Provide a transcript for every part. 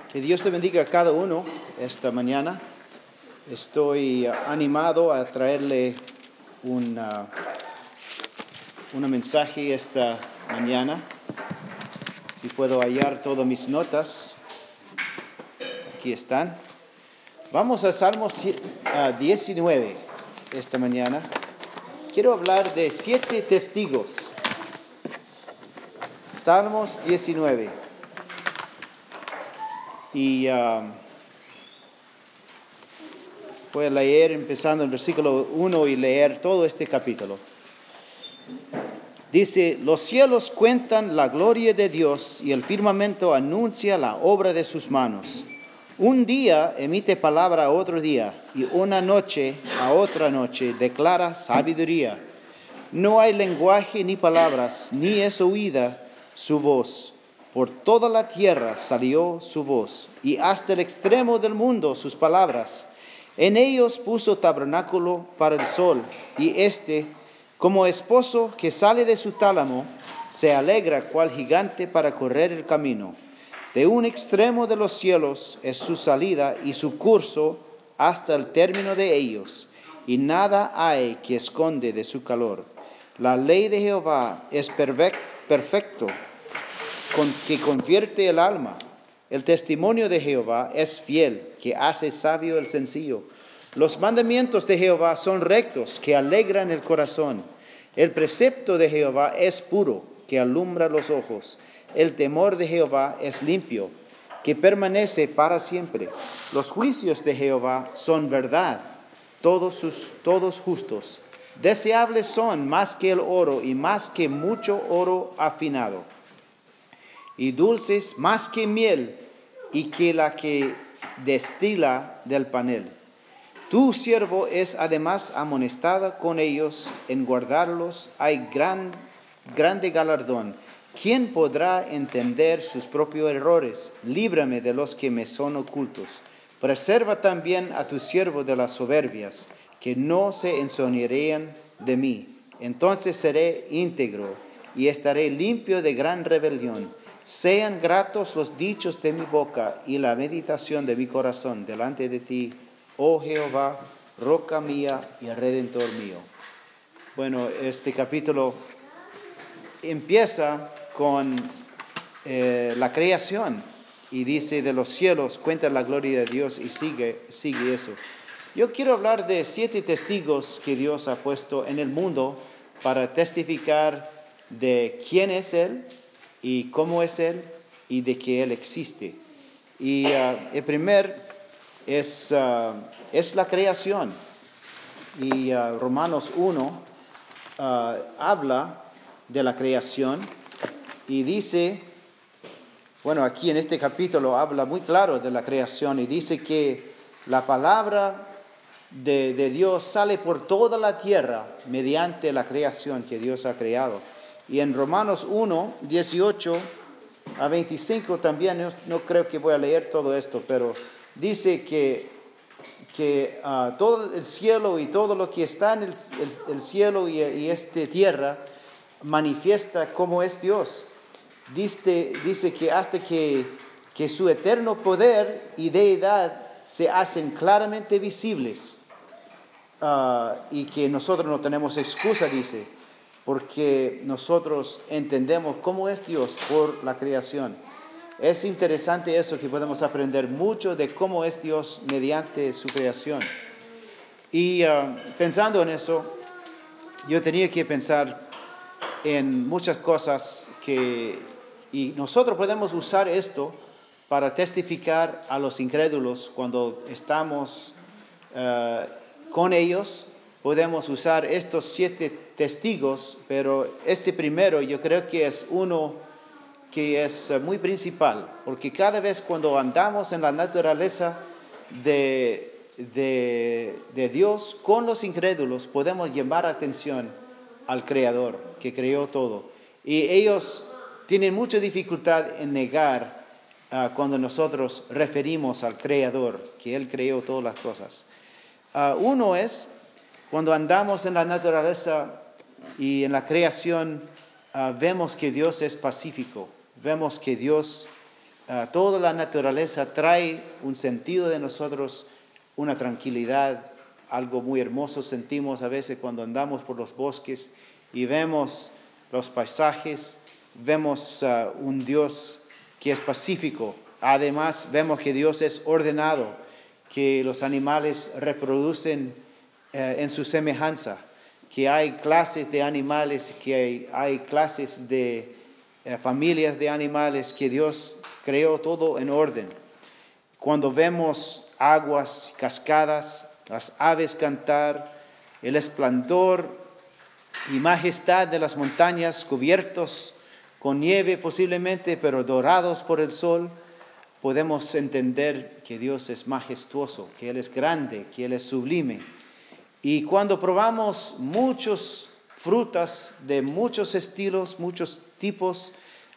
Que Dios te bendiga a cada uno esta mañana. Estoy animado a traerle un mensaje esta mañana. Si puedo hallar todas mis notas, aquí están. Vamos a Salmos 19 esta mañana. Quiero hablar de 7 testigos. Salmos 19. Y voy a leer empezando en versículo 1 y leer todo este capítulo. Dice: los cielos cuentan la gloria de Dios y el firmamento anuncia la obra de sus manos. Un día emite palabra a otro día y una noche a otra noche declara sabiduría. No hay lenguaje ni palabras, ni es oída su voz. Por toda la tierra salió su voz, y hasta el extremo del mundo sus palabras. En ellos puso tabernáculo para el sol, y como esposo que sale de su tálamo, se alegra cual gigante para correr el camino. De un extremo de los cielos es su salida, y su curso hasta el término de ellos, y nada hay que esconde de su calor. La ley de Jehová es perfecto, que convierte el alma. El testimonio de Jehová es fiel, que hace sabio el sencillo. Los mandamientos de Jehová son rectos, que alegran el corazón. El precepto de Jehová es puro, que alumbra los ojos. El temor de Jehová es limpio, que permanece para siempre. Los juicios de Jehová son verdad, todos justos. Deseables son más que el oro y más que mucho oro afinado, y dulces más que miel y que la que destila del panel. Tu siervo es además amonestada con ellos, en guardarlos hay grande galardón. ¿Quién podrá entender sus propios errores? Líbrame de los que me son ocultos. Preserva también a tu siervo de las soberbias, que no se ensoñarían de mí. Entonces seré íntegro y estaré limpio de gran rebelión. Sean gratos los dichos de mi boca y la meditación de mi corazón delante de ti, oh Jehová, roca mía y redentor mío. Bueno, este capítulo empieza con la creación y dice: de los cielos cuenta la gloria de Dios, y sigue eso. Yo quiero hablar de 7 testigos que Dios ha puesto en el mundo para testificar de quién es Él y cómo es Él y de que Él existe. Y el primer es la creación. Y Romanos 1 habla de la creación y dice, bueno, aquí en este capítulo habla muy claro de la creación y dice que la palabra de Dios sale por toda la tierra mediante la creación que Dios ha creado. Y en Romanos 1, 18 a 25 también, no creo que voy a leer todo esto, pero dice que todo el cielo y todo lo que está en el cielo y esta tierra manifiesta cómo es Dios. Dice que hasta que su eterno poder y deidad se hacen claramente visibles, y que nosotros no tenemos excusa, dice, porque nosotros entendemos cómo es Dios por la creación. Es interesante eso, que podemos aprender mucho de cómo es Dios mediante su creación. Y pensando en eso, yo tenía que pensar en muchas cosas y nosotros podemos usar esto para testificar a los incrédulos cuando estamos con ellos. Podemos usar estos 7 testigos, pero este primero yo creo que es uno que es muy principal, porque cada vez cuando andamos en la naturaleza de Dios con los incrédulos, podemos llamar atención al Creador que creó todo. Y ellos tienen mucha dificultad en negar cuando nosotros referimos al Creador, que Él creó todas las cosas. Uno es cuando andamos en la naturaleza y en la creación, vemos que Dios es pacífico, vemos que Dios toda la naturaleza trae un sentido de nosotros, una tranquilidad, algo muy hermoso sentimos a veces cuando andamos por los bosques y vemos los paisajes, vemos un Dios que es pacífico. Además, vemos que Dios es ordenado, que los animales reproducen en su semejanza, que hay clases de animales, que hay clases de familias de animales, que Dios creó todo en orden. Cuando vemos aguas, cascadas, las aves cantar, el esplendor y majestad de las montañas cubiertos con nieve posiblemente, pero dorados por el sol, podemos entender que Dios es majestuoso, que Él es grande, que Él es sublime. Y cuando probamos muchas frutas de muchos estilos, muchos tipos,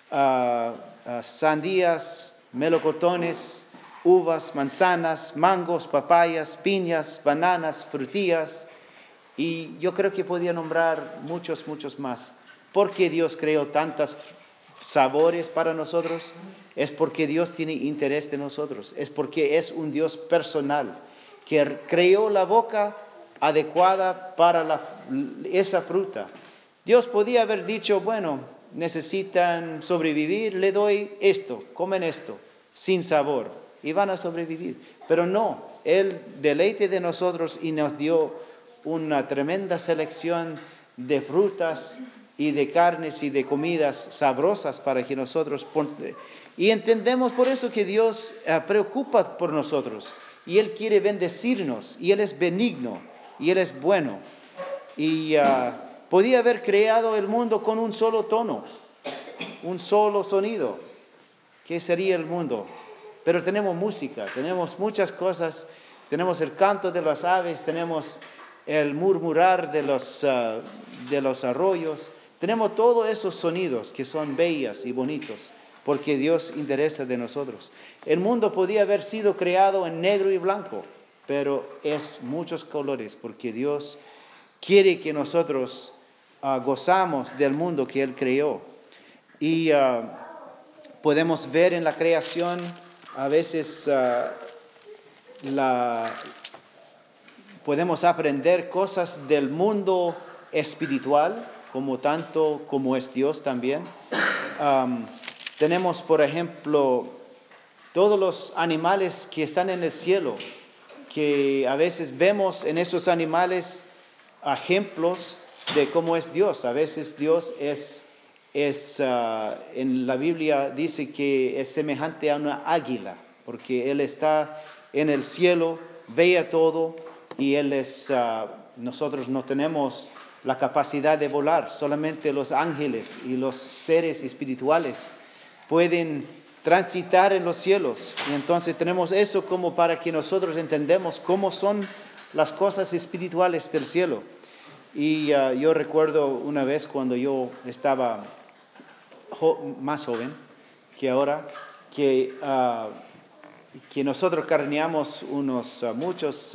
sandías, melocotones, uvas, manzanas, mangos, papayas, piñas, bananas, frutillas, y yo creo que podía nombrar muchos más. ¿Por qué Dios creó tantos sabores para nosotros? Es porque Dios tiene interés de nosotros, es porque es un Dios personal, que creó la boca adecuada para esa fruta. Dios podía haber dicho, bueno, necesitan sobrevivir, le doy esto, comen esto, sin sabor, y van a sobrevivir. Pero no, Él deleite de nosotros y nos dio una tremenda selección de frutas y de carnes y de comidas sabrosas para que nosotros... Y entendemos por eso que Dios preocupa por nosotros, y Él quiere bendecirnos, y Él es benigno, y Él es bueno. Y podía haber creado el mundo con un solo tono, un solo sonido. ¿Qué sería el mundo? Pero tenemos música, tenemos muchas cosas, tenemos el canto de las aves, tenemos el murmurar de los arroyos, tenemos todos esos sonidos que son bellas y bonitos, porque Dios interesa de nosotros. El mundo podía haber sido creado en negro y blanco, pero es muchos colores, porque Dios quiere que nosotros gozamos del mundo que Él creó. Y podemos ver en la creación a veces podemos aprender cosas del mundo espiritual, como es Dios también. Tenemos, por ejemplo, todos los animales que están en el cielo, que a veces vemos en esos animales ejemplos de cómo es Dios. A veces Dios en la Biblia dice que es semejante a una águila, porque Él está en el cielo, ve todo, y nosotros no tenemos la capacidad de volar, solamente los ángeles y los seres espirituales pueden transitar en los cielos. Y entonces tenemos eso como para que nosotros entendamos cómo son las cosas espirituales del cielo. Y yo recuerdo una vez cuando yo estaba más joven que ahora, que nosotros carneamos muchos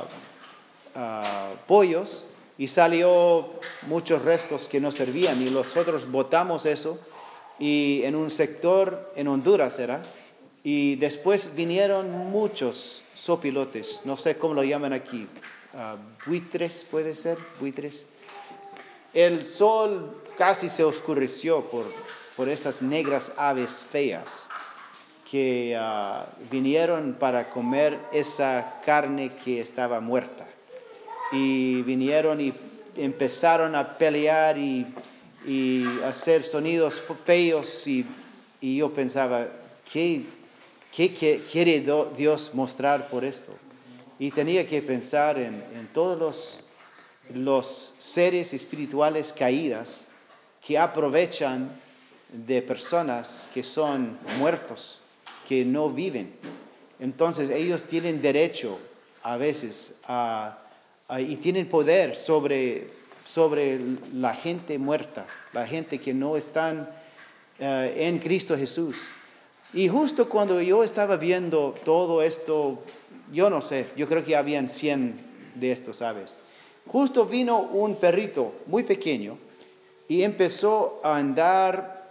pollos, y salió muchos restos que no servían, y nosotros botamos eso y en un sector en Honduras era, y después vinieron muchos sopilotes, no sé cómo lo llaman aquí, buitres, puede ser, buitres. El sol casi se oscureció por esas negras aves feas que vinieron para comer esa carne que estaba muerta. Y vinieron y empezaron a pelear y hacer sonidos feos, y yo pensaba, ¿qué quiere Dios mostrar por esto? Y tenía que pensar en todos los seres espirituales caídas que aprovechan de personas que son muertos, que no viven. Entonces ellos tienen derecho a veces y tienen poder sobre la gente muerta, la gente que no están en Cristo Jesús. Y justo cuando yo estaba viendo todo esto, yo no sé, yo creo que habían 100 de estos aves. Justo vino un perrito muy pequeño y empezó a andar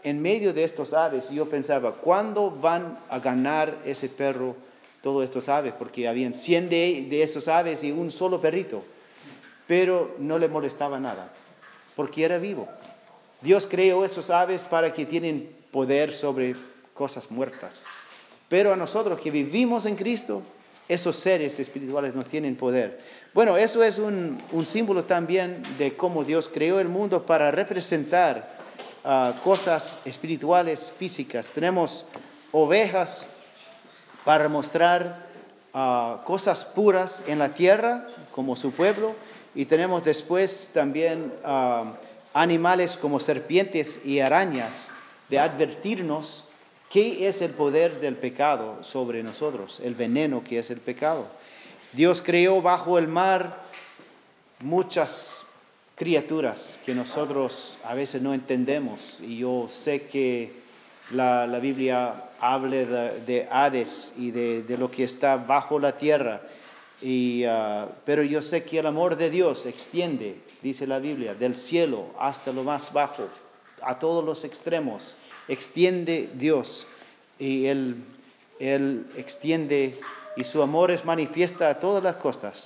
en medio de estos aves y yo pensaba, ¿cuándo van a ganar ese perro todos estos aves? Porque habían 100 de esos aves y un solo perrito. Pero no le molestaba nada, porque era vivo. Dios creó esos aves para que tienen poder sobre cosas muertas. Pero a nosotros que vivimos en Cristo, esos seres espirituales no tienen poder. Bueno, eso es un símbolo también de cómo Dios creó el mundo para representar cosas espirituales, físicas. Tenemos ovejas para mostrar cosas puras en la tierra, como su pueblo, y tenemos después también animales como serpientes y arañas, de advertirnos qué es el poder del pecado sobre nosotros, el veneno que es el pecado. Dios creó bajo el mar muchas criaturas que nosotros a veces no entendemos, y yo sé que la Biblia habla de Hades y de lo que está bajo la tierra, pero yo sé que el amor de Dios extiende, dice la Biblia, del cielo hasta lo más bajo, a todos los extremos, extiende Dios, y Él extiende, y su amor es manifiesta a todas las cosas.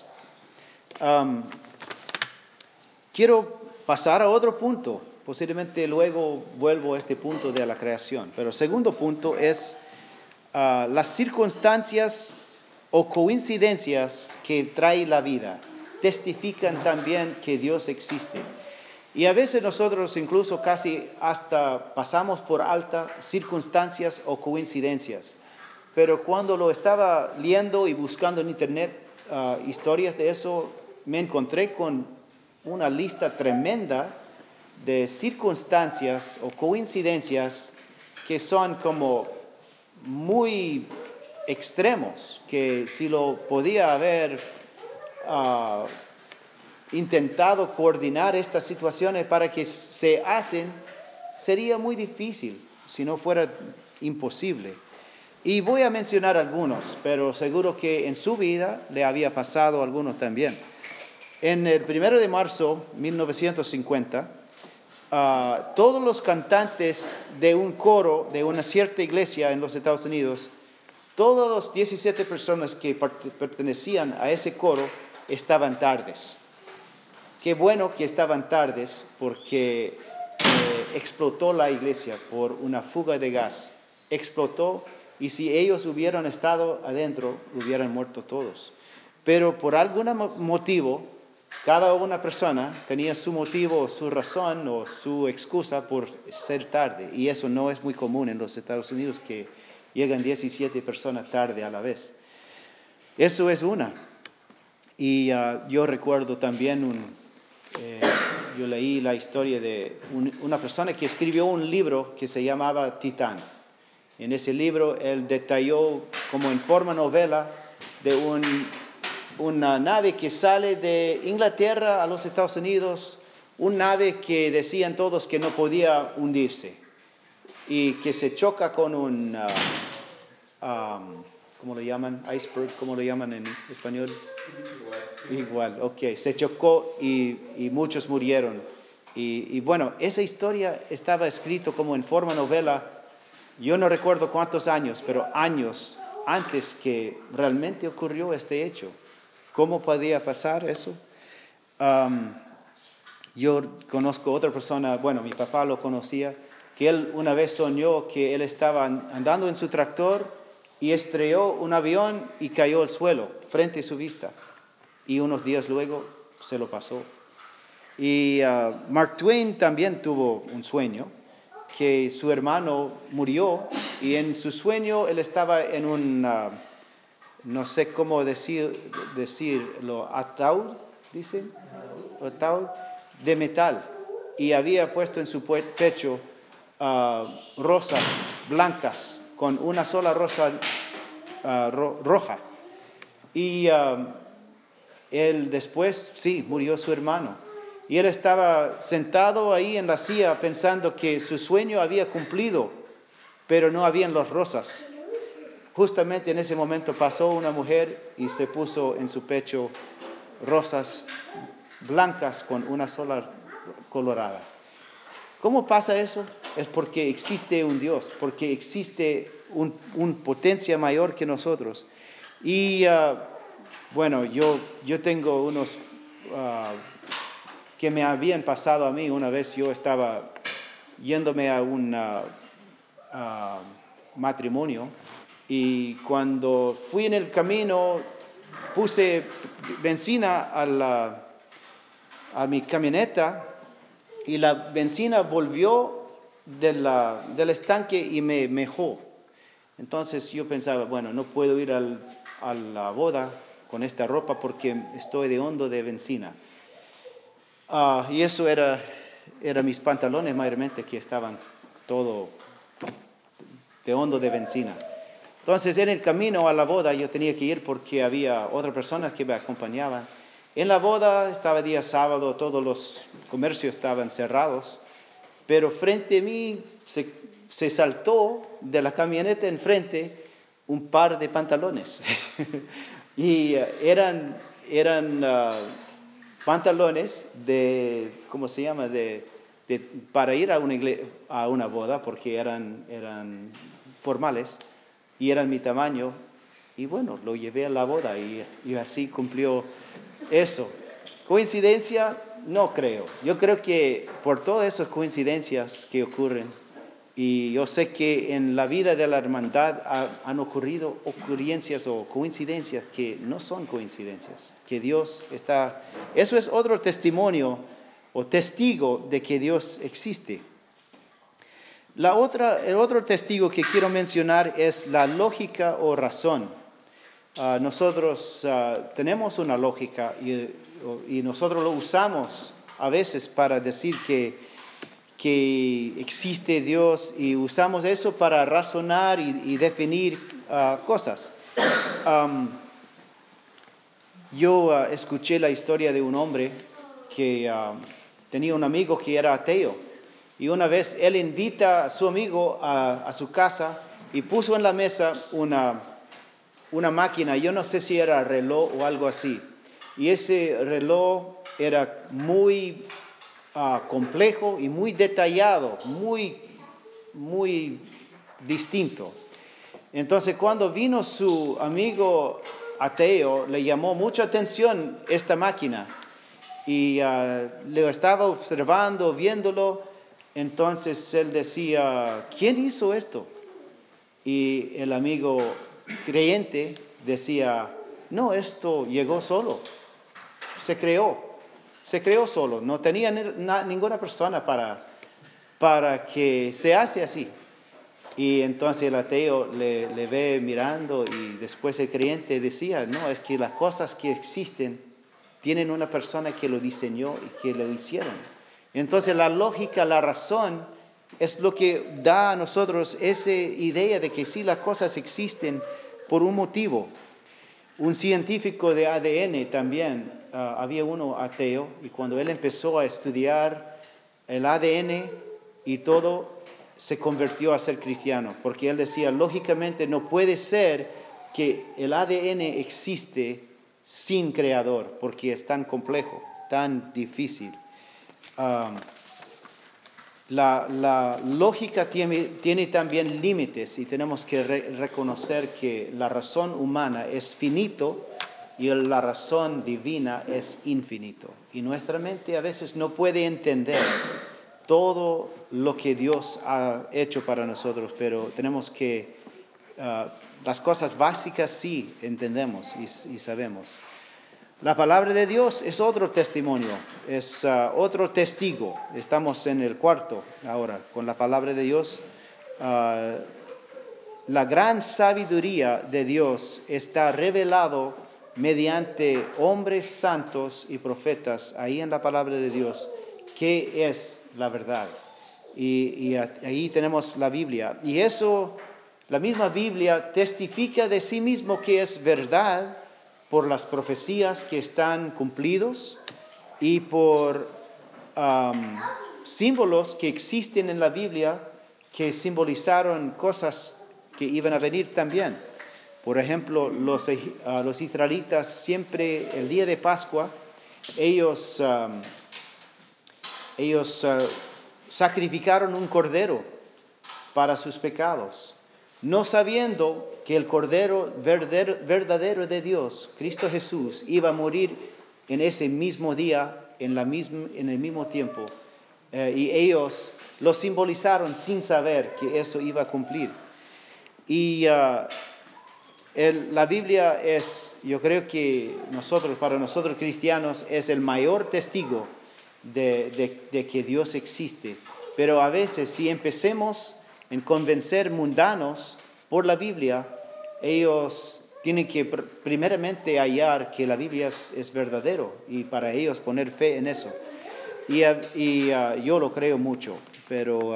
Quiero pasar a otro punto, posiblemente luego vuelvo a este punto de la creación, pero el segundo punto es las circunstancias o coincidencias que trae la vida testifican también que Dios existe. Y a veces nosotros incluso casi hasta pasamos por alta circunstancias o coincidencias. Pero cuando lo estaba leyendo y buscando en internet historias de eso, me encontré con una lista tremenda de circunstancias o coincidencias que son como muy extremos, que si lo podía haber intentado coordinar estas situaciones para que se hacen, sería muy difícil, si no fuera imposible. Y voy a mencionar algunos, pero seguro que en su vida le había pasado a algunos también. En el 1 de marzo de 1950, todos los cantantes de un coro de una cierta iglesia en los Estados Unidos, todas las 17 personas que pertenecían a ese coro estaban tardes. Qué bueno que estaban tardes, porque explotó la iglesia por una fuga de gas. Explotó, y si ellos hubieran estado adentro, hubieran muerto todos. Pero por algún motivo, cada una persona tenía su motivo, su razón o su excusa por ser tarde. Y eso no es muy común en los Estados Unidos, que llegan 17 personas tarde a la vez. Eso es una. Y yo recuerdo también yo leí la historia de una persona que escribió un libro que se llamaba Titán. En ese libro él detalló como en forma novela de una nave que sale de Inglaterra a los Estados Unidos, una nave que decían todos que no podía hundirse y que se choca con un, ¿cómo lo llaman? Iceberg, ¿cómo lo llaman en español? Igual, ok. Se chocó y muchos murieron. Y bueno, esa historia estaba escrito como en forma novela. Yo no recuerdo cuántos años, pero años antes que realmente ocurrió este hecho. ¿Cómo podía pasar eso? Yo conozco otra persona, bueno, mi papá lo conocía, que él una vez soñó que él estaba andando en su tractor y estrelló un avión y cayó al suelo frente a su vista. Y unos días luego se lo pasó. Y Mark Twain también tuvo un sueño, que su hermano murió, y en su sueño él estaba en un, no sé cómo decirlo, ataúd, dicen, ataúd de metal, y había puesto en su pecho rosas blancas con una sola rosa roja. Y él después, sí, murió su hermano. Y él estaba sentado ahí en la silla pensando que su sueño había cumplido, pero no habían las rosas. Justamente en ese momento pasó una mujer y se puso en su pecho rosas blancas con una sola colorada. ¿Cómo pasa eso? Es porque existe un Dios, porque existe un potencia mayor que nosotros. Y bueno, yo tengo unos que me habían pasado a mí. Una vez yo estaba yéndome a un matrimonio, y cuando fui en el camino puse benzina a mi camioneta, y la benzina volvió del estanque y me mojó. Entonces yo pensaba, bueno, no puedo ir a la boda con esta ropa porque estoy de hondo de benzina. Y eso era mis pantalones mayormente, que estaban todo de hondo de benzina. Entonces en el camino a la boda yo tenía que ir porque había otra persona que me acompañaba. En la boda estaba día sábado, todos los comercios estaban cerrados, pero frente a mí se saltó de la camioneta enfrente un par de pantalones. Y eran pantalones ¿cómo se llama? Para ir a una boda, porque eran formales y eran mi tamaño. Y bueno, lo llevé a la boda y así cumplió eso. ¿Coincidencia? No creo. Yo creo que por todas esas coincidencias que ocurren, y yo sé que en la vida de la hermandad han ocurrido ocurrencias o coincidencias que no son coincidencias, que Dios está. Eso es otro testimonio o testigo de que Dios existe. El otro testigo que quiero mencionar es la lógica o razón. Nosotros tenemos una lógica y nosotros lo usamos a veces para decir que existe Dios, y usamos eso para razonar y definir cosas. Yo escuché la historia de un hombre que tenía un amigo que era ateo, y una vez él invita a su amigo a su casa y puso en la mesa una máquina. Yo no sé si era reloj o algo así, y ese reloj era muy complejo y muy detallado, muy, muy distinto. Entonces, cuando vino su amigo ateo, le llamó mucha atención esta máquina, y le estaba observando, viéndolo. Entonces él decía, ¿quién hizo esto? Y el amigo creyente decía, no, esto llegó solo, se creó solo, no tenía ninguna persona para que se hace así. Y entonces el ateo le ve mirando, y después el creyente decía, no, es que las cosas que existen tienen una persona que lo diseñó y que lo hicieron. Entonces la lógica, la razón, es lo que da a nosotros esa idea de que sí, las cosas existen por un motivo. Un científico de ADN también, había uno ateo, y cuando él empezó a estudiar el ADN y todo, se convirtió a ser cristiano, porque él decía, lógicamente no puede ser que el ADN existe sin creador, porque es tan complejo, tan difícil. La lógica tiene también límites, y tenemos que reconocer que la razón humana es finito y la razón divina es infinito. Y nuestra mente a veces no puede entender todo lo que Dios ha hecho para nosotros, pero tenemos que, las cosas básicas sí entendemos y sabemos. La palabra de Dios es otro testimonio, es otro testigo. Estamos en el cuarto ahora con la palabra de Dios. La gran sabiduría de Dios está revelado mediante hombres santos y profetas ahí en la palabra de Dios, que es la verdad. Y ahí tenemos la Biblia. Y eso, la misma Biblia testifica de sí mismo que es verdad por las profecías que están cumplidos y por símbolos que existen en la Biblia que simbolizaron cosas que iban a venir también. Por ejemplo, los israelitas siempre, el día de Pascua, ellos sacrificaron un cordero para sus pecados, no sabiendo que el cordero verdadero de Dios, Cristo Jesús, iba a morir en ese mismo día, en el mismo tiempo. Y ellos lo simbolizaron sin saber que eso iba a cumplir. Y la Biblia es, yo creo que para nosotros cristianos, es el mayor testigo de que Dios existe. Pero a veces, si empecemos en convencer mundanos por la Biblia, ellos tienen que primeramente hallar que la Biblia es verdadero y para ellos poner fe en eso. Y yo lo creo mucho, pero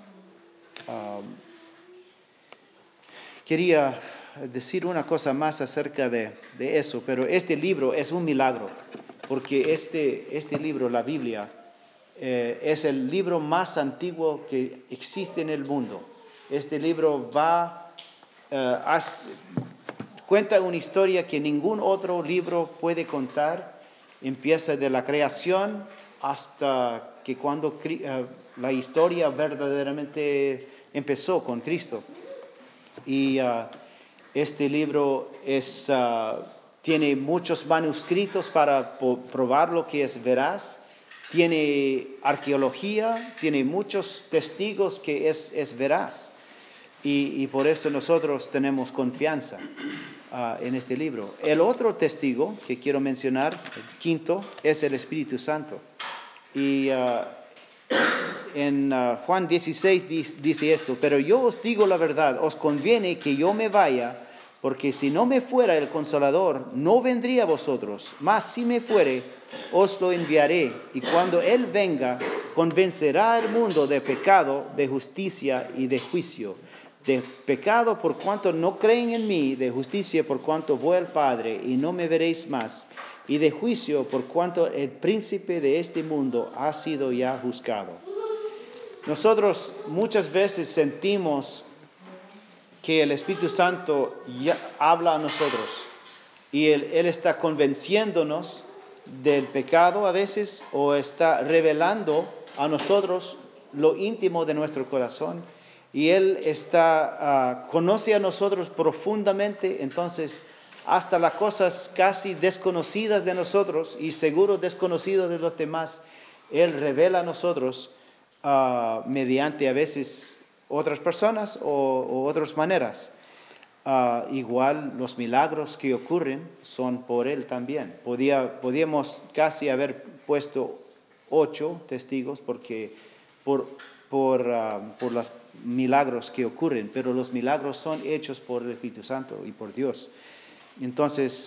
quería decir una cosa más acerca de eso, pero este libro es un milagro, porque este libro, la Biblia, es el libro más antiguo que existe en el mundo. Este libro cuenta una historia que ningún otro libro puede contar. Empieza de la creación hasta que cuando la historia verdaderamente empezó con Cristo. Y este libro tiene muchos manuscritos para probar lo que es veraz. Tiene arqueología, tiene muchos testigos que es veraz. Y por eso nosotros tenemos confianza en este libro. El otro testigo que quiero mencionar, el quinto, es el Espíritu Santo. Y en Juan 16 dice esto: pero yo os digo la verdad, os conviene que yo me vaya, porque si no me fuera el Consolador, no vendría a vosotros. Mas si me fuere, os lo enviaré. Y cuando Él venga, convencerá al mundo de pecado, de justicia y de juicio. De pecado por cuanto no creen en mí, de justicia por cuanto voy al Padre y no me veréis más, y de juicio por cuanto el príncipe de este mundo ha sido ya juzgado. Nosotros muchas veces sentimos que el Espíritu Santo ya habla a nosotros y Él está convenciéndonos del pecado a veces, o está revelando a nosotros lo íntimo de nuestro corazón, y Él conoce a nosotros profundamente. Entonces hasta las cosas casi desconocidas de nosotros y seguro desconocidas de los demás, Él revela a nosotros mediante a veces otras personas o otras maneras. Igual los milagros que ocurren son por Él también. Podíamos casi haber puesto 8 testigos porque por los milagros que ocurren, pero los milagros son hechos por el Espíritu Santo y por Dios. Entonces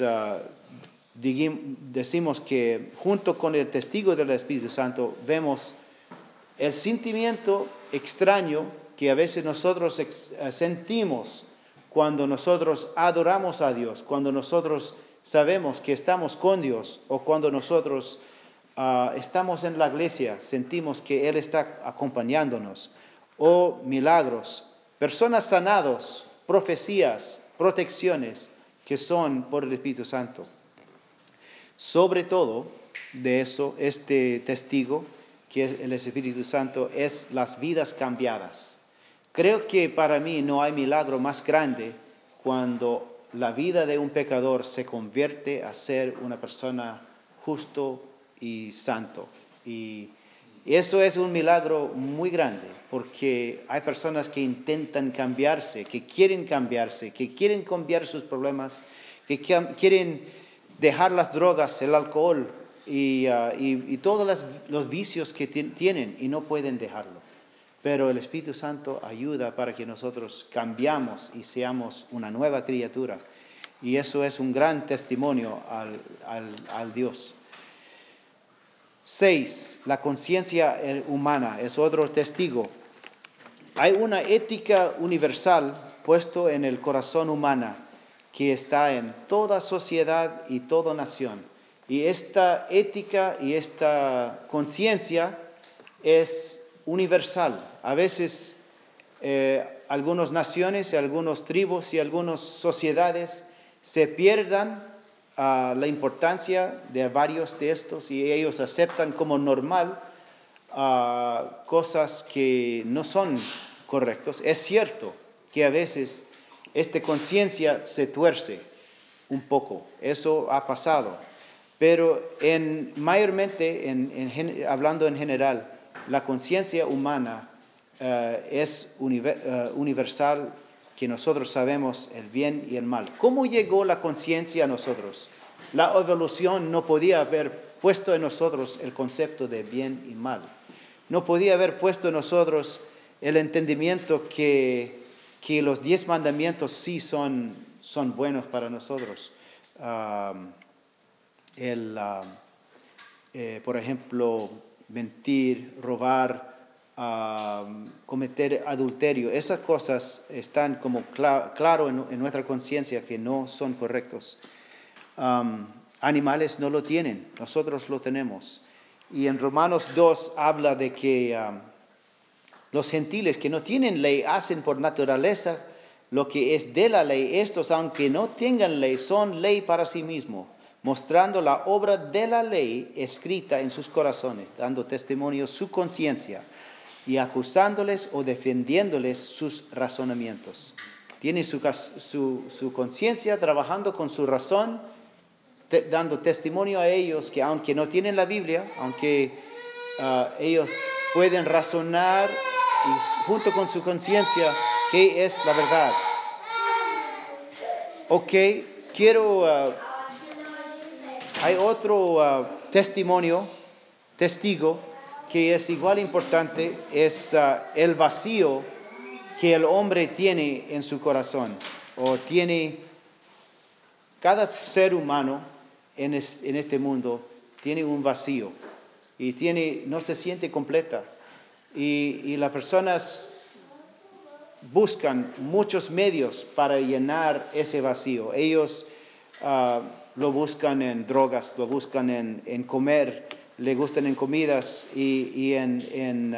decimos que junto con el testigo del Espíritu Santo vemos el sentimiento extraño que a veces nosotros sentimos cuando nosotros adoramos a Dios, cuando nosotros sabemos que estamos con Dios, o cuando nosotros estamos en la iglesia, sentimos que Él está acompañándonos, o milagros, personas sanadas, profecías, protecciones que son por el Espíritu Santo. Sobre todo de eso, este testigo, que es el Espíritu Santo, es las vidas cambiadas. Creo que para mí no hay milagro más grande cuando la vida de un pecador se convierte a ser una persona justo y santo. Y eso es un milagro muy grande, porque hay personas que intentan cambiarse, que quieren cambiar sus problemas, que quieren dejar las drogas, el alcohol y todos los vicios que tienen, y no pueden dejarlo. Pero el Espíritu Santo ayuda para que nosotros cambiamos y seamos una nueva criatura. Y eso es un gran testimonio al Dios. 6. La conciencia humana es otro testigo. Hay una ética universal puesta en el corazón humano que está en toda sociedad y toda nación. Y esta ética y esta conciencia es universal. A veces algunas naciones, algunas tribus y algunas sociedades se pierdan la importancia de varios de estos, y ellos aceptan como normal cosas que no son correctas. Es cierto que a veces esta conciencia se tuerce un poco, eso ha pasado, pero mayormente, hablando en general, la conciencia humana es universal, que nosotros sabemos el bien y el mal. ¿Cómo llegó la conciencia a nosotros? La evolución no podía haber puesto en nosotros el concepto de bien y mal. No podía haber puesto en nosotros el entendimiento que los 10 mandamientos sí son buenos para nosotros. Por ejemplo, mentir, robar, cometer adulterio. Esas cosas están como claro en nuestra conciencia que no son correctos. Animales no lo tienen, nosotros lo tenemos. Y en Romanos 2 habla de que los gentiles que no tienen ley hacen por naturaleza lo que es de la ley. Estos, aunque no tengan ley, son ley para sí mismos, mostrando la obra de la ley escrita en sus corazones, dando testimonio su conciencia y acusándoles o defendiéndoles sus razonamientos. Tiene su conciencia trabajando con su razón, dando testimonio a ellos que aunque no tienen la Biblia, aunque ellos pueden razonar y junto con su conciencia qué es la verdad. Ok, hay otro testigo, que es igual importante, es el vacío que el hombre tiene en su corazón, o tiene cada ser humano en este mundo, tiene un vacío, y no se siente completa, y las personas buscan muchos medios para llenar ese vacío. Ellos lo buscan en drogas, lo buscan en comer, le gustan en comidas y en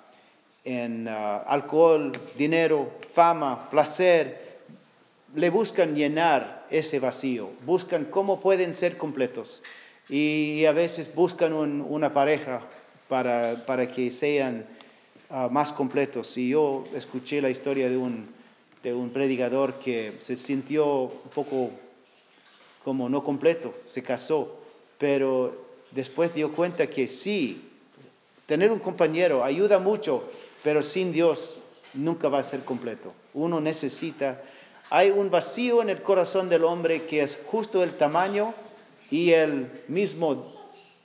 alcohol, dinero, fama, placer. Le buscan llenar ese vacío, buscan cómo pueden ser completos. Y a veces buscan una pareja para que sean más completos. Y yo escuché la historia de un predicador que se sintió un poco como no completo, se casó, pero después dio cuenta que sí, tener un compañero ayuda mucho, pero sin Dios nunca va a ser completo. Uno hay un vacío en el corazón del hombre que es justo el tamaño y el mismo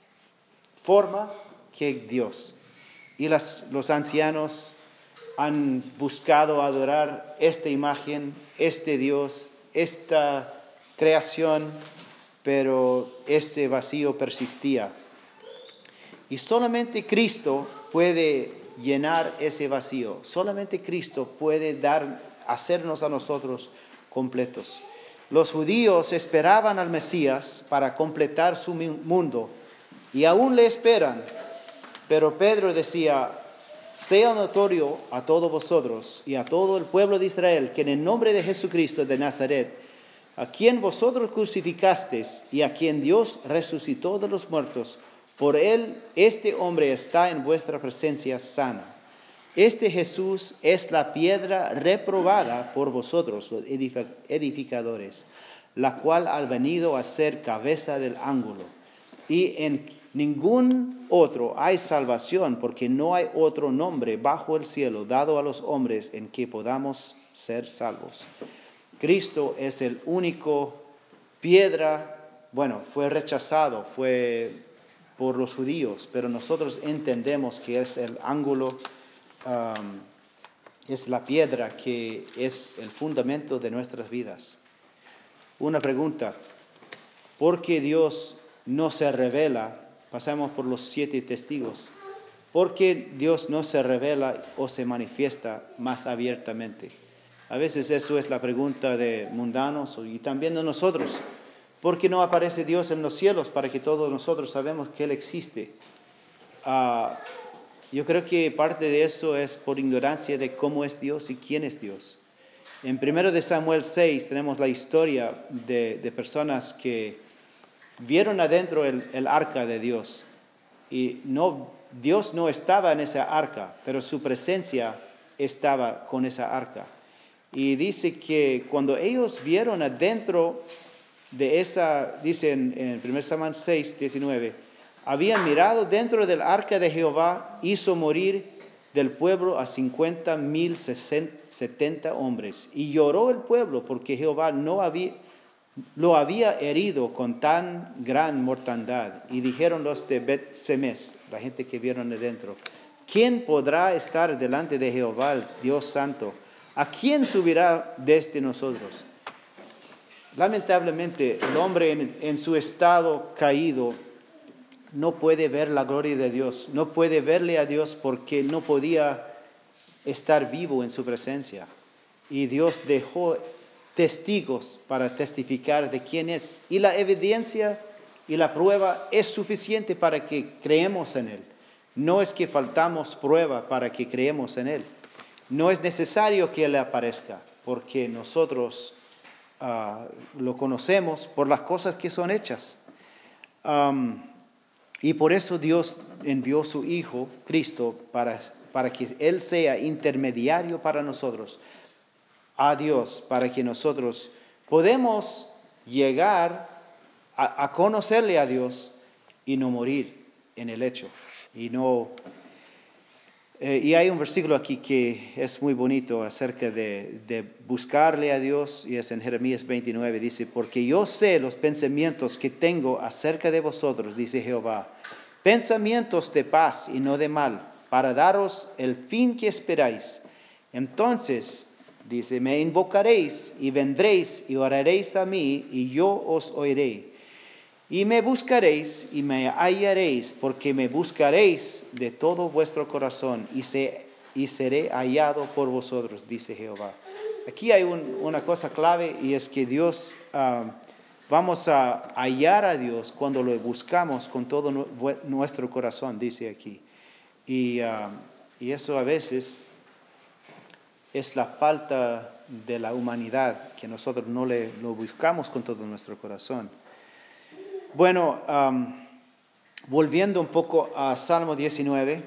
forma que Dios. Y los ancianos han buscado adorar esta imagen, este Dios, esta creación, pero este vacío persistía. Y solamente Cristo puede llenar ese vacío. Solamente Cristo puede hacernos a nosotros completos. Los judíos esperaban al Mesías para completar su mundo y aún le esperan. Pero Pedro decía: sea notorio a todos vosotros y a todo el pueblo de Israel que en el nombre de Jesucristo de Nazaret, a quien vosotros crucificasteis y a quien Dios resucitó de los muertos, por él este hombre está en vuestra presencia sana. Este Jesús es la piedra reprobada por vosotros, los edificadores, la cual ha venido a ser cabeza del ángulo. Y en ningún otro hay salvación, porque no hay otro nombre bajo el cielo dado a los hombres en que podamos ser salvos. Cristo es el único piedra, fue rechazado, fue por los judíos, pero nosotros entendemos que es el ángulo, es la piedra que es el fundamento de nuestras vidas. Una pregunta: ¿por qué Dios no se revela? Pasamos por los 7 testigos. ¿Por qué Dios no se revela o se manifiesta más abiertamente? A veces eso es la pregunta de mundanos y también de nosotros. ¿Por qué no aparece Dios en los cielos para que todos nosotros sabemos que Él existe? Yo creo que parte de eso es por ignorancia de cómo es Dios y quién es Dios. En 1 Samuel 6 tenemos la historia de personas que vieron adentro el arca de Dios y no Dios no estaba en esa arca, pero su presencia estaba con esa arca. Y dice que cuando ellos vieron adentro de esa, dice en 1 Samuel 6, 19, habían mirado dentro del arca de Jehová, hizo morir del pueblo a 50,070 hombres. Y lloró el pueblo porque Jehová lo había herido con tan gran mortandad. Y dijeron los de Bet-Semes, la gente que vieron adentro, ¿quién podrá estar delante de Jehová, el Dios Santo? ¿A quién subirá desde nosotros? Lamentablemente, el hombre en su estado caído no puede ver la gloria de Dios, no puede verle a Dios porque no podía estar vivo en su presencia. Y Dios dejó testigos para testificar de quién es. Y la evidencia y la prueba es suficiente para que creemos en Él. No es que faltamos prueba para que creemos en Él. No es necesario que Él aparezca, porque nosotros lo conocemos por las cosas que son hechas. Y por eso Dios envió su Hijo, Cristo, para que Él sea intermediario para nosotros, a Dios, para que nosotros podemos llegar a conocerle a Dios y no morir en el hecho. Y hay un versículo aquí que es muy bonito acerca de buscarle a Dios, y es en Jeremías 29, dice, porque yo sé los pensamientos que tengo acerca de vosotros, dice Jehová, pensamientos de paz y no de mal, para daros el fin que esperáis. Entonces, dice, me invocaréis y vendréis y oraréis a mí, y yo os oiré. Y me buscaréis y me hallaréis, porque me buscaréis de todo vuestro corazón, y seré hallado por vosotros, dice Jehová. Aquí hay una cosa clave, y es que Dios, vamos a hallar a Dios cuando lo buscamos con todo nuestro corazón, dice aquí. Y eso a veces es la falta de la humanidad, que nosotros no lo buscamos con todo nuestro corazón. Bueno, volviendo un poco a Salmo 19,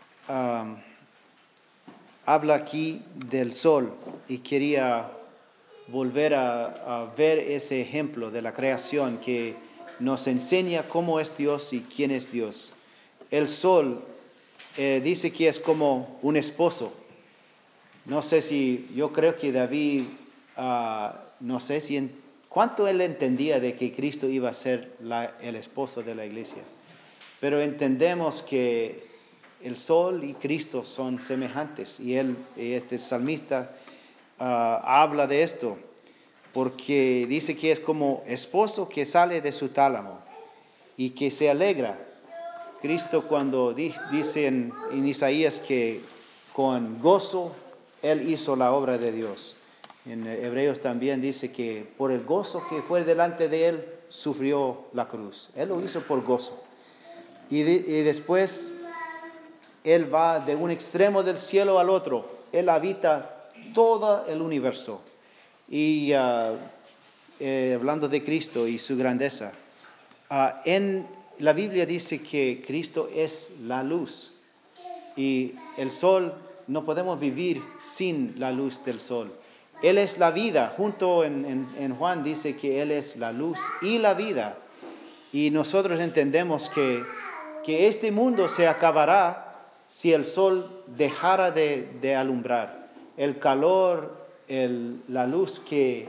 habla aquí del sol, y quería volver a ver ese ejemplo de la creación que nos enseña cómo es Dios y quién es Dios. El sol dice que es como un esposo. No sé si, yo creo que David, no sé si cuánto él entendía de que Cristo iba a ser el esposo de la iglesia. Pero entendemos que el sol y Cristo son semejantes, y este salmista habla de esto, porque dice que es como esposo que sale de su tálamo y que se alegra. Cristo, cuando dice en Isaías que con gozo Él hizo la obra de Dios. En Hebreos también dice que por el gozo que fue delante de Él, sufrió la cruz. Él lo hizo por gozo. Y después Él va de un extremo del cielo al otro. Él habita todo el universo. Y hablando de Cristo y su grandeza, en la Biblia dice que Cristo es la luz. Y el sol, no podemos vivir sin la luz del sol. Él es la vida. Junto en Juan dice que Él es la luz y la vida. Y nosotros entendemos que este mundo se acabará si el sol dejara de alumbrar. El calor, la luz que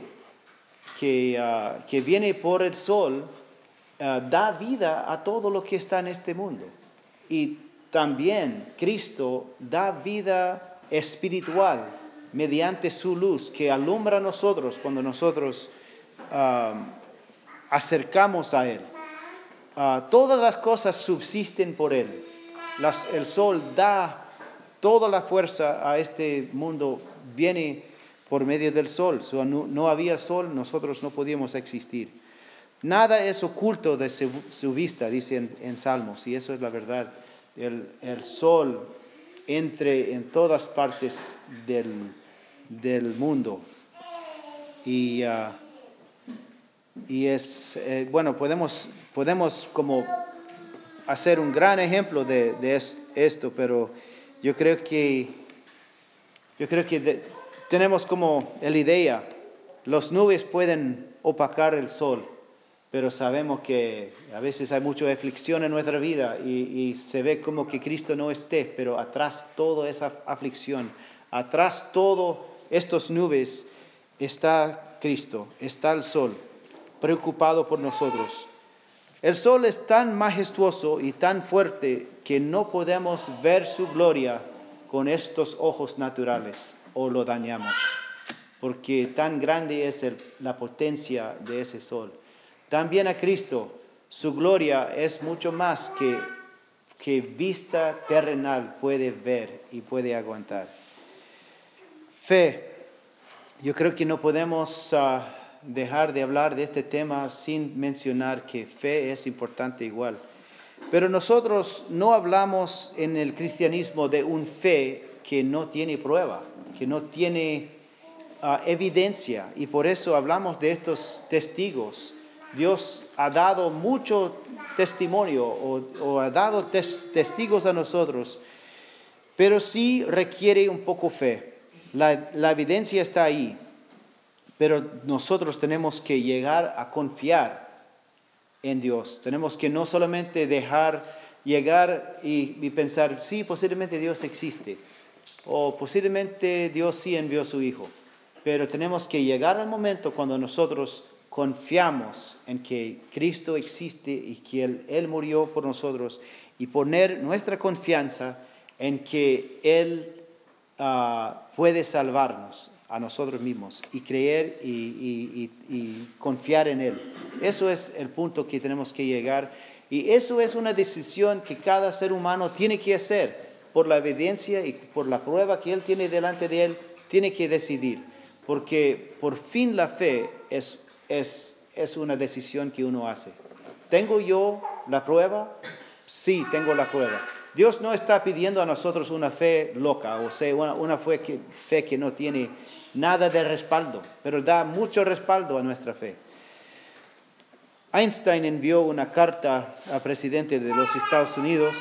viene por el sol da vida a todo lo que está en este mundo. Y también Cristo da vida espiritual mediante su luz que alumbra a nosotros cuando nosotros acercamos a Él. Todas las cosas subsisten por Él. El sol da toda la fuerza a este mundo, viene por medio del sol. No había sol, nosotros no podíamos existir. Nada es oculto de su vista, dice en Salmos, y eso es la verdad. El sol entre en todas partes del mundo. Y es, bueno, podemos como hacer un gran ejemplo de esto, pero yo creo que tenemos como la idea, las nubes pueden opacar el sol, pero sabemos que a veces hay mucha aflicción en nuestra vida y se ve como que Cristo no esté, pero atrás toda esa aflicción, atrás todas estas nubes está Cristo, está el sol, preocupado por nosotros. El sol es tan majestuoso y tan fuerte que no podemos ver su gloria con estos ojos naturales o lo dañamos, porque tan grande es la potencia de ese sol. También a Cristo, su gloria es mucho más que vista terrenal puede ver y puede aguantar. Fe. Yo creo que no podemos dejar de hablar de este tema sin mencionar que fe es importante igual. Pero nosotros no hablamos en el cristianismo de un fe que no tiene prueba, que no tiene evidencia, y por eso hablamos de estos testigos. Dios ha dado mucho testimonio o ha dado testigos a nosotros, pero sí requiere un poco fe. La evidencia está ahí, pero nosotros tenemos que llegar a confiar en Dios. Tenemos que no solamente llegar y pensar, sí, posiblemente Dios existe, o posiblemente Dios sí envió a su Hijo, pero tenemos que llegar al momento cuando nosotros confiamos en que Cristo existe y que Él murió por nosotros, y poner nuestra confianza en que Él puede salvarnos a nosotros mismos, y creer y confiar en Él. Eso es el punto que tenemos que llegar, y eso es una decisión que cada ser humano tiene que hacer por la evidencia y por la prueba que Él tiene delante de Él. Tiene que decidir, porque por fin la fe es una decisión que uno hace. ¿Tengo yo la prueba? Sí, tengo la prueba. Dios no está pidiendo a nosotros una fe loca, o sea, una fe que no tiene nada de respaldo, pero da mucho respaldo a nuestra fe. Einstein envió una carta al presidente de los Estados Unidos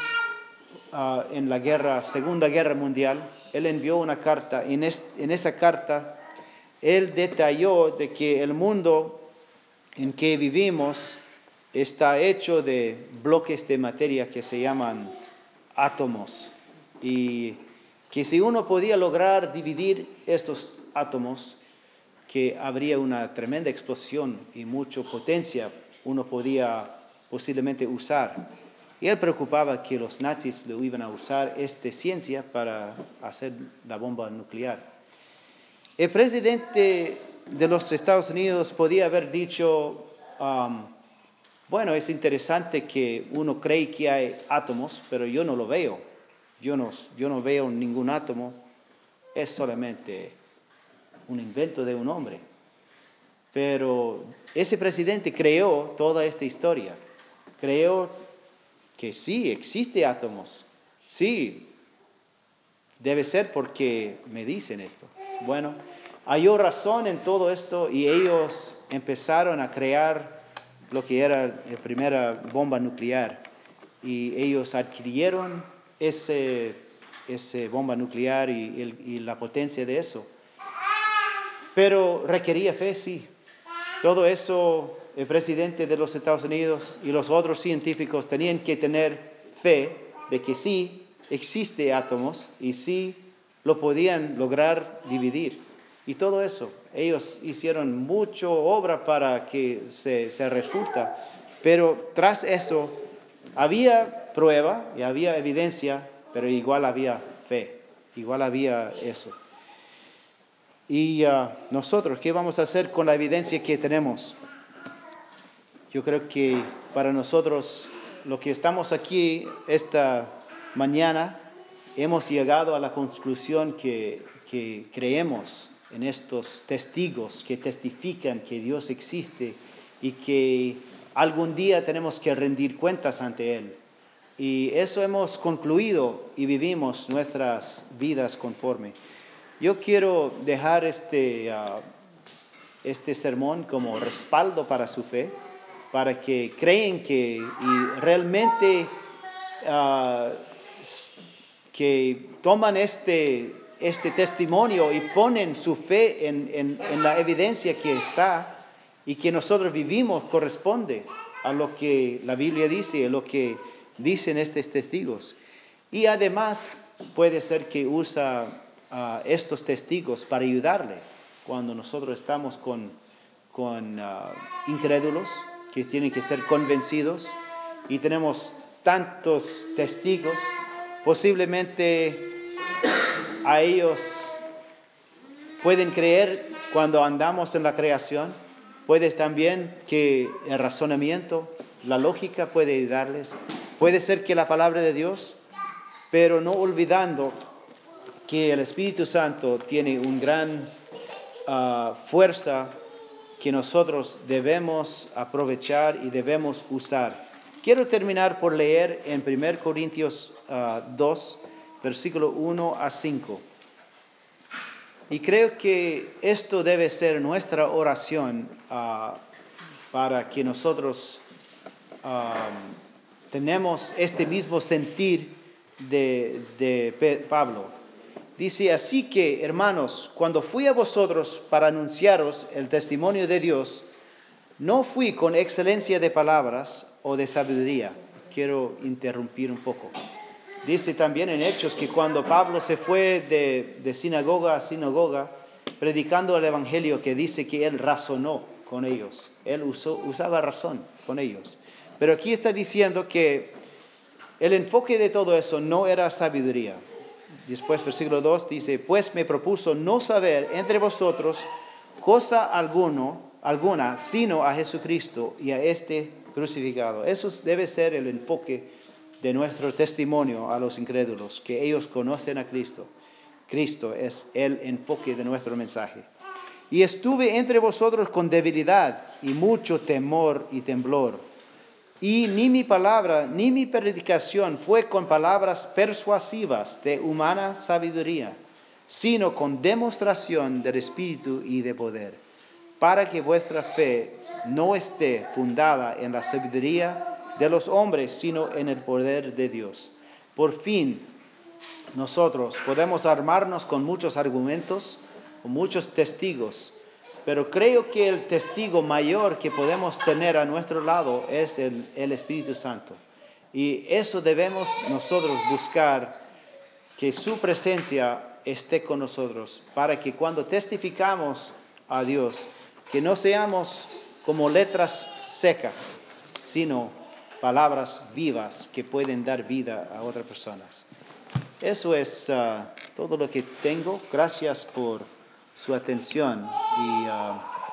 en la Segunda Guerra Mundial. Él envió una carta. En esa carta, él detalló de que el mundo en que vivimos está hecho de bloques de materia que se llaman átomos, y que si uno podía lograr dividir estos átomos, que habría una tremenda explosión y mucha potencia uno podía posiblemente usar. Y él preocupaba que los nazis lo iban a usar esta ciencia para hacer la bomba nuclear. El presidente de los Estados Unidos podía haber dicho, bueno, es interesante que uno cree que hay átomos, pero yo no lo veo. Yo no veo ningún átomo. Es solamente un invento de un hombre. Pero ese presidente creó toda esta historia. Creó que sí, existe átomos. Sí, debe ser porque me dicen esto. Bueno, halló razón en todo esto, y ellos empezaron a crear lo que era la primera bomba nuclear, y ellos adquirieron ese bomba nuclear y la potencia de eso. Pero requería fe, sí. Todo eso el presidente de los Estados Unidos y los otros científicos tenían que tener fe de que sí existe átomos y sí lo podían lograr dividir. Y todo eso, ellos hicieron mucha obra para que se resulta. Pero tras eso había prueba y había evidencia, pero igual había fe, igual había eso. Y nosotros, ¿qué vamos a hacer con la evidencia que tenemos? Yo creo que para nosotros, los que estamos aquí esta mañana, hemos llegado a la conclusión que creemos en estos testigos que testifican que Dios existe y que algún día tenemos que rendir cuentas ante Él. Y eso hemos concluido y vivimos nuestras vidas conforme. Yo quiero dejar este sermón como respaldo para su fe, para que creen que y realmente que toman este testimonio y ponen su fe en la evidencia que está y que nosotros vivimos corresponde a lo que la Biblia dice, a lo que dicen estos testigos. Y además puede ser que usa estos testigos para ayudarle cuando nosotros estamos con incrédulos que tienen que ser convencidos y tenemos tantos testigos, posiblemente a ellos pueden creer cuando andamos en la creación, puede también que el razonamiento, la lógica puede ayudarles, puede ser que la palabra de Dios, pero no olvidando que el Espíritu Santo tiene una gran fuerza que nosotros debemos aprovechar y debemos usar. Quiero terminar por leer en 1 Corintios 2, versículo 1 a 5. Y creo que esto debe ser nuestra oración para que nosotros tenemos este mismo sentir de Pablo. Dice, así que, hermanos, cuando fui a vosotros para anunciaros el testimonio de Dios, no fui con excelencia de palabras o de sabiduría. Quiero interrumpir un poco. Dice también en Hechos que cuando Pablo se fue de sinagoga a sinagoga, predicando el Evangelio, que dice que él razonó con ellos. Él usaba razón con ellos. Pero aquí está diciendo que el enfoque de todo eso no era sabiduría. Después, versículo 2 dice, pues me propuso no saber entre vosotros cosa alguna, sino a Jesucristo y a este crucificado. Eso debe ser el enfoque de nuestro testimonio a los incrédulos, que ellos conocen a Cristo. Cristo es el enfoque de nuestro mensaje. Y estuve entre vosotros con debilidad y mucho temor y temblor. Y ni mi palabra, ni mi predicación fue con palabras persuasivas de humana sabiduría, sino con demostración del Espíritu y de poder, para que vuestra fe no esté fundada en la sabiduría de los hombres, sino en el poder de Dios. Por fin, nosotros podemos armarnos con muchos argumentos, con muchos testigos, pero creo que el testigo mayor que podemos tener a nuestro lado es el Espíritu Santo. Y eso debemos nosotros buscar, que su presencia esté con nosotros, para que cuando testificamos a Dios, que no seamos como letras secas, sino palabras vivas que pueden dar vida a otras personas. Eso es todo lo que tengo. Gracias por su atención y